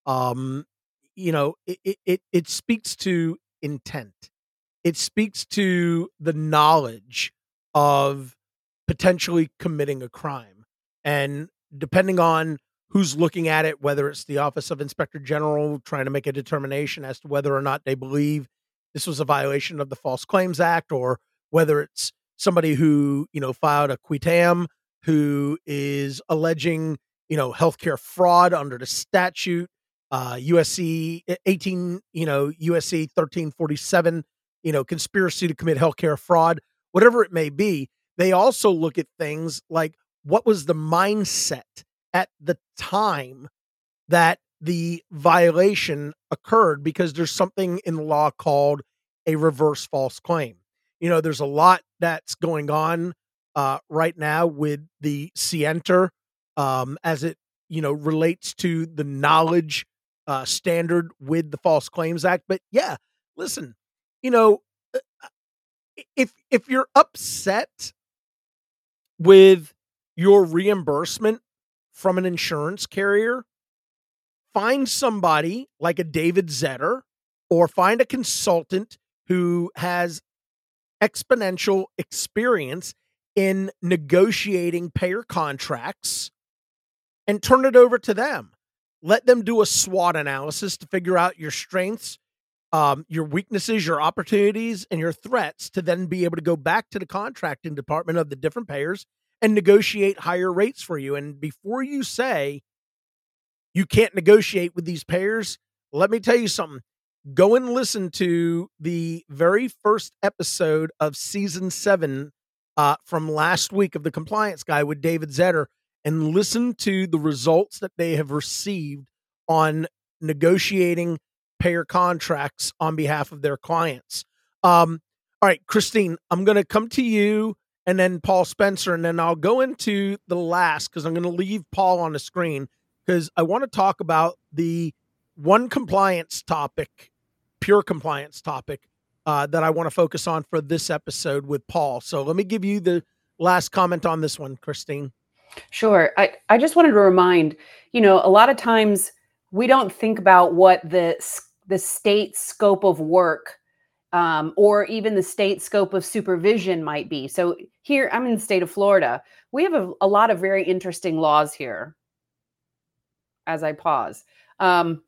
it speaks to intent. It speaks to the knowledge of potentially committing a crime. And depending on who's looking at it, whether it's the Office of Inspector General trying to make a determination as to whether or not they believe this was a violation of the False Claims Act, or whether it's somebody who, filed a quitam, who is alleging, healthcare fraud under the statute, USC 1347, conspiracy to commit healthcare fraud, whatever it may be. They also look at things like, what was the mindset at the time that the violation occurred, because there's something in the law called a reverse false claim. There's a lot that's going on right now with the Scienter as it, relates to the knowledge standard with the False Claims Act. But yeah, listen, if you're upset with your reimbursement from an insurance carrier, find somebody like a David Zetter, or find a consultant who has exponential experience in negotiating payer contracts, and turn it over to them. Let them do a SWOT analysis to figure out your strengths, your weaknesses, your opportunities, and your threats, to then be able to go back to the contracting department of the different payers and negotiate higher rates for you. And before you say you can't negotiate with these payers, let me tell you something. Go and listen to the very first episode of season 7 from last week of the Compliance Guy with David Zetter, and listen to the results that they have received on negotiating payer contracts on behalf of their clients. All right, Christine, I'm going to come to you, and then Paul Spencer, and then I'll go into the last, because I'm going to leave Paul on the screen, because I want to talk about the one compliance topic, pure compliance topic, that I want to focus on for this episode with Paul. So let me give you the last comment on this one, Christine. Sure. I just wanted to remind, a lot of times we don't think about what the state scope of work or even the state scope of supervision might be. So here, I'm in the state of Florida. We have a lot of very interesting laws here. As I pause. One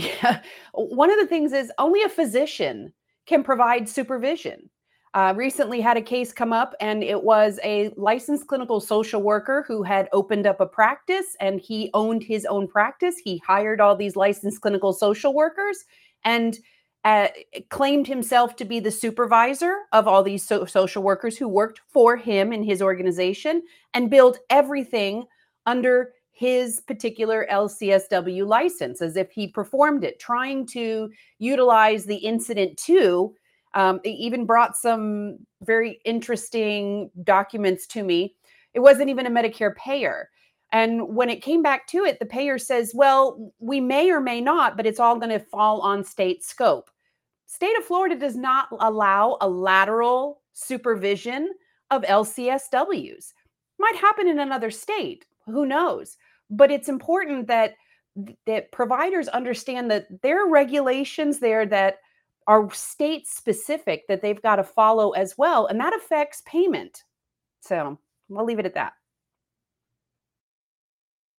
of the things is only a physician can provide supervision. Recently had a case come up, and it was a licensed clinical social worker who had opened up a practice, and he owned his own practice. He hired all these licensed clinical social workers and claimed himself to be the supervisor of all these social workers who worked for him in his organization, and billed everything under his particular LCSW license as if he performed it, trying to utilize the incident to, even brought some very interesting documents to me. It wasn't even a Medicare payer. And when it came back to it, the payer says, well, we may or may not, but it's all going to fall on state scope. State of Florida does not allow a lateral supervision of LCSWs. Might happen in another state. Who knows? But it's important that providers understand that there are regulations there that are state specific that they've got to follow as well. And that affects payment. So I'll leave it at that.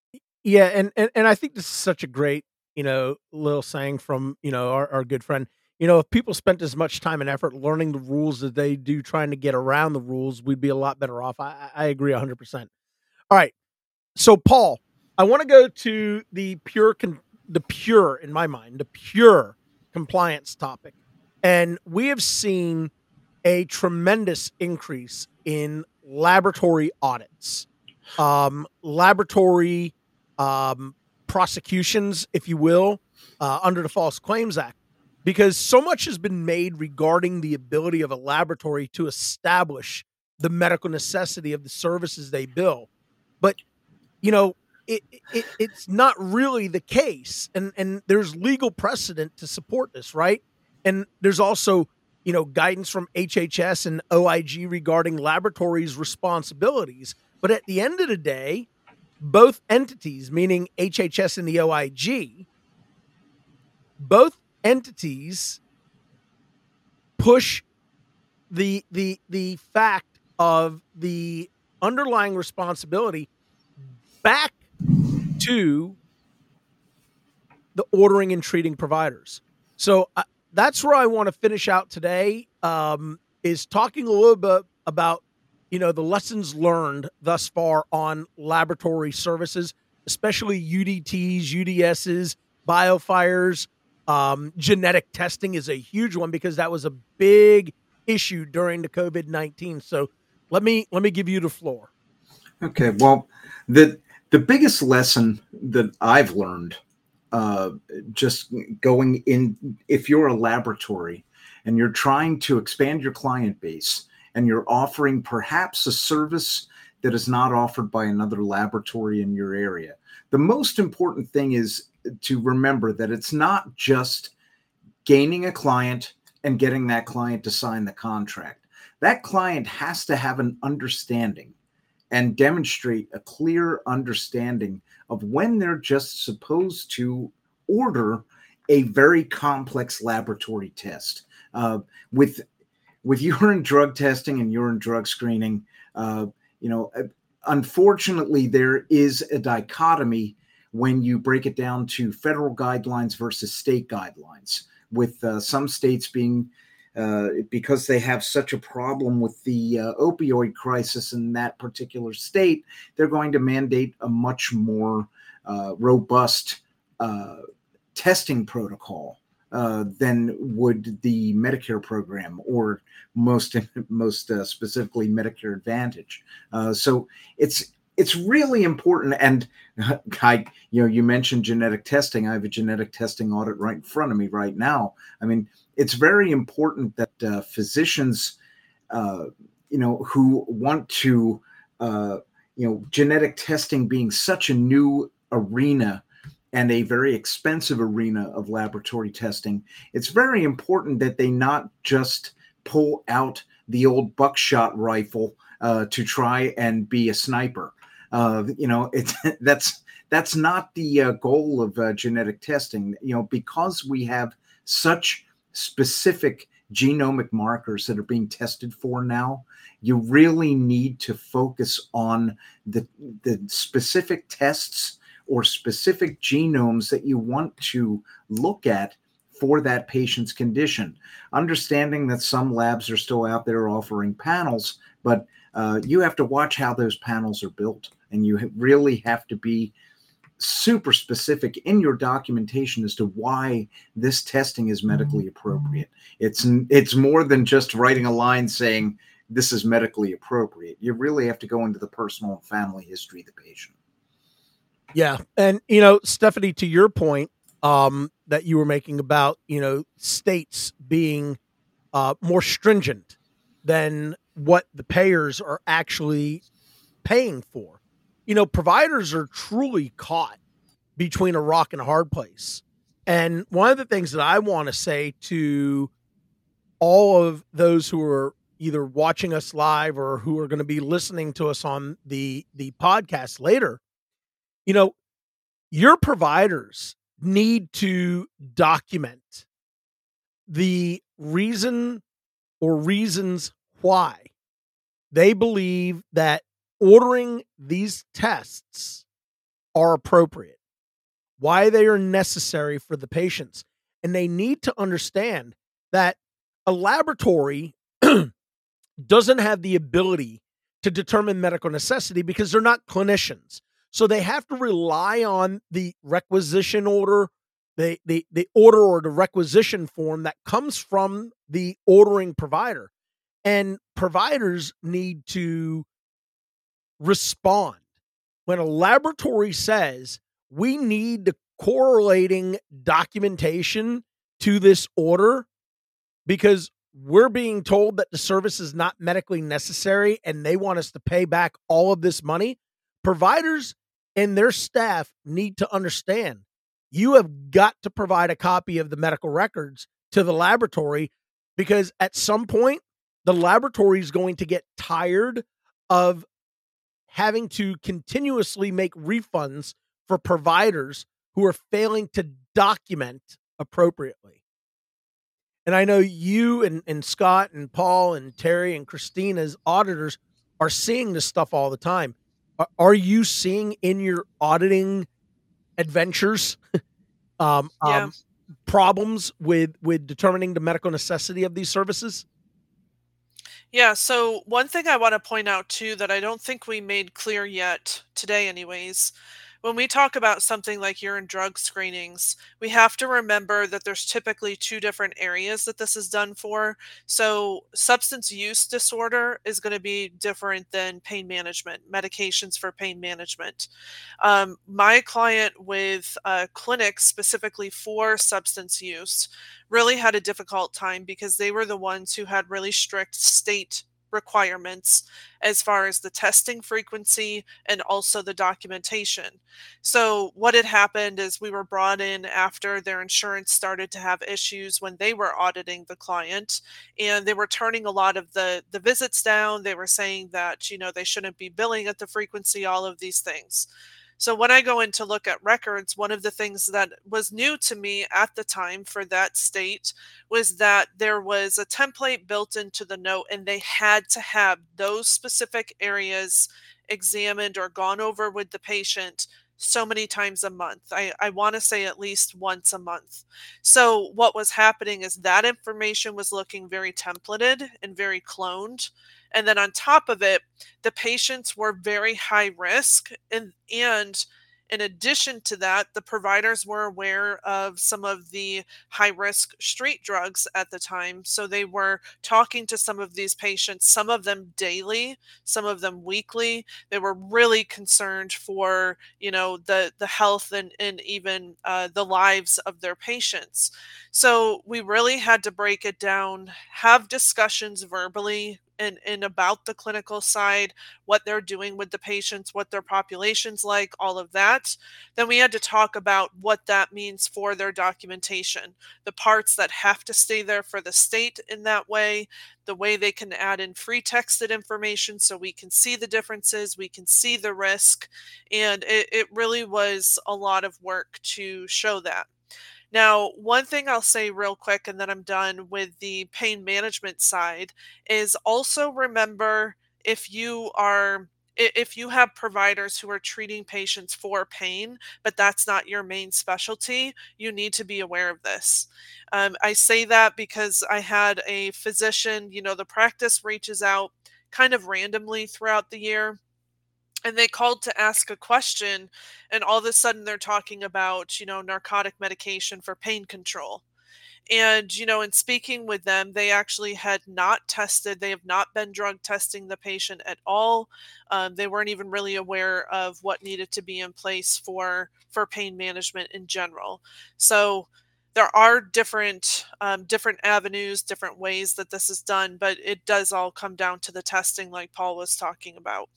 Yeah, and I think this is such a great, little saying from, our good friend. If people spent as much time and effort learning the rules as they do trying to get around the rules, we'd be a lot better off. I agree 100%. All right. So Paul, I want to go to the pure in my mind, the pure compliance topic. And we have seen a tremendous increase in laboratory audits, laboratory prosecutions, if you will, under the False Claims Act, because so much has been made regarding the ability of a laboratory to establish the medical necessity of the services they bill. But, it's not really the case. And there's legal precedent to support this, right? And there's also, guidance from HHS and OIG regarding laboratories' responsibilities. But at the end of the day, both entities, meaning HHS and the OIG, both entities push the fact of the underlying responsibility back to the ordering and treating providers. So that's where I want to finish out today, is talking a little bit about, the lessons learned thus far on laboratory services, especially UDTs, UDSs, biofires. Genetic testing is a huge one because that was a big issue during the COVID-19. So let me give you the floor. Okay. Well, the biggest lesson that I've learned, just going in, if you're a laboratory and you're trying to expand your client base and you're offering perhaps a service that is not offered by another laboratory in your area, the most important thing is to remember that it's not just gaining a client and getting that client to sign the contract. That client has to have an understanding and demonstrate a clear understanding of when they're just supposed to order a very complex laboratory test. With urine drug testing and urine drug screening, unfortunately, there is a dichotomy when you break it down to federal guidelines versus state guidelines, with some states being, because they have such a problem with the opioid crisis in that particular state, they're going to mandate a much more robust testing protocol than would the Medicare program, or most specifically Medicare Advantage. So it's really important. And you mentioned genetic testing. I have a genetic testing audit right in front of me right now. I mean, it's very important that physicians, who want to, genetic testing being such a new arena and a very expensive arena of laboratory testing, it's very important that they not just pull out the old buckshot rifle to try and be a sniper. That's not the goal of genetic testing. Because we have such specific genomic markers that are being tested for now, you really need to focus on the specific tests or specific genomes that you want to look at for that patient's condition. Understanding that some labs are still out there offering panels, but you have to watch how those panels are built, and you really have to be super specific in your documentation as to why this testing is medically appropriate. It's more than just writing a line saying this is medically appropriate. You really have to go into the personal and family history of the patient. Yeah. And, Stephanie, to your point that you were making about, states being more stringent than what the payers are actually paying for. Providers are truly caught between a rock and a hard place. And one of the things that I want to say to all of those who are either watching us live or who are going to be listening to us on the podcast later, your providers need to document the reason or reasons why they believe that ordering these tests are appropriate, why they are necessary for the patients. And they need to understand that a laboratory doesn't have the ability to determine medical necessity because they're not clinicians. So they have to rely on the requisition order, the order or the requisition form that comes from the ordering provider. And providers need to respond. When a laboratory says we need the correlating documentation to this order because we're being told that the service is not medically necessary and they want us to pay back all of this money, providers and their staff need to understand you have got to provide a copy of the medical records to the laboratory, because at some point the laboratory is going to get tired of having to continuously make refunds for providers who are failing to document appropriately. And I know you and Scott and Paul and Terry and Christine as auditors are seeing this stuff all the time. Are you seeing in your auditing adventures problems with determining the medical necessity of these services? Yeah, so one thing I want to point out too that I don't think we made clear yet today anyways, when we talk about something like urine drug screenings, we have to remember that there's typically two different areas that this is done for. So substance use disorder is going to be different than pain management, medications for pain management. My client with clinics specifically for substance use really had a difficult time because they were the ones who had really strict state requirements as far as the testing frequency and also the documentation. So what had happened is we were brought in after their insurance started to have issues when they were auditing the client, and they were turning a lot of the visits down. They were saying that, they shouldn't be billing at the frequency, all of these things. So when I go in to look at records, one of the things that was new to me at the time for that state was that there was a template built into the note, and they had to have those specific areas examined or gone over with the patient so many times a month. I want to say at least once a month. So what was happening is that information was looking very templated and very cloned. And then on top of it, the patients were very high risk. And in addition to that, the providers were aware of some of the high risk street drugs at the time. So they were talking to some of these patients, some of them daily, some of them weekly. They were really concerned for, the health and even the lives of their patients. So we really had to break it down, have discussions verbally and about the clinical side, what they're doing with the patients, what their population's like, all of that. Then we had to talk about what that means for their documentation, the parts that have to stay there for the state in that way, the way they can add in free texted information so we can see the differences, we can see the risk. And it really was a lot of work to show that. Now, one thing I'll say real quick, and then I'm done with the pain management side, is also remember if you have providers who are treating patients for pain, but that's not your main specialty, you need to be aware of this. I say that because I had a physician, the practice reaches out kind of randomly throughout the year, and they called to ask a question, and all of a sudden they're talking about, narcotic medication for pain control. And, in speaking with them, they actually had not tested. They have not been drug testing the patient at all. They weren't even really aware of what needed to be in place for pain management in general. So there are different avenues, different ways that this is done, but it does all come down to the testing like Paul was talking about.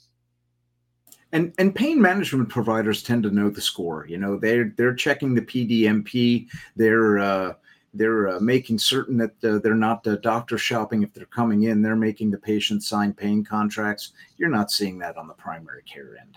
And pain management providers tend to know the score. They're checking the PDMP. They're making certain that they're not doctor shopping if they're coming in. They're making the patient sign pain contracts. You're not seeing that on the primary care end.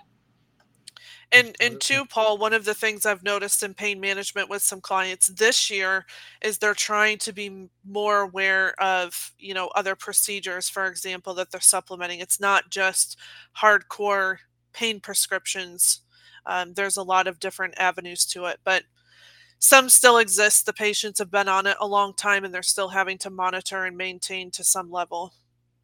And too, Paul, one of the things I've noticed in pain management with some clients this year is they're trying to be more aware of, other procedures, for example, that they're supplementing. It's not just hardcore pain prescriptions There's a lot of different avenues to it, but some still exist. The patients have been on it a long time and they're still having to monitor and maintain to some level.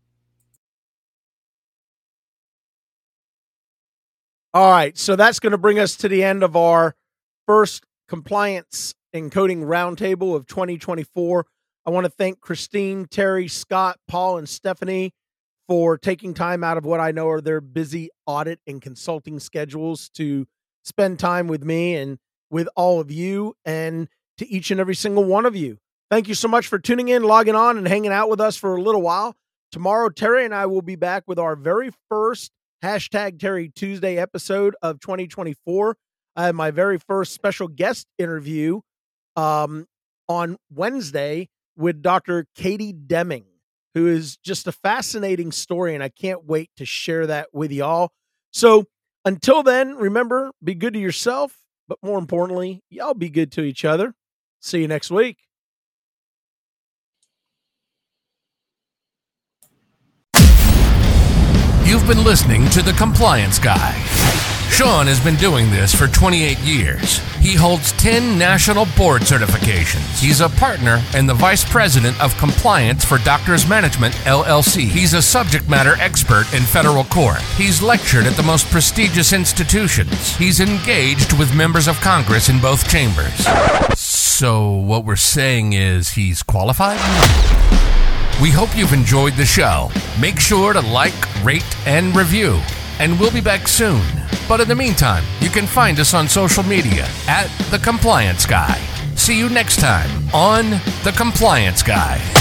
All right, so that's going to bring us to the end of our first compliance and coding roundtable of 2024. I want to thank Christine, Terry, Scott, Paul, and Stephanie for taking time out of what I know are their busy audit and consulting schedules to spend time with me and with all of you, and to each and every single one of you. Thank you so much for tuning in, logging on, and hanging out with us for a little while. Tomorrow, Terry and I will be back with our very first #Terry Tuesday episode of 2024. I have my very first special guest interview on Wednesday with Dr. Katie Deming, who is just a fascinating story, and I can't wait to share that with y'all. So until then, remember, be good to yourself, but more importantly, y'all be good to each other. See you next week. You've been listening to The Compliance Guy. Sean has been doing this for 28 years. He holds 10 national board certifications. He's a partner and the vice president of compliance for Doctors Management, LLC. He's a subject matter expert in federal court. He's lectured at the most prestigious institutions. He's engaged with members of Congress in both chambers. So what we're saying is he's qualified? We hope you've enjoyed the show. Make sure to like, rate, and review. And we'll be back soon. But in the meantime, you can find us on social media at The Compliance Guy. See you next time on The Compliance Guy.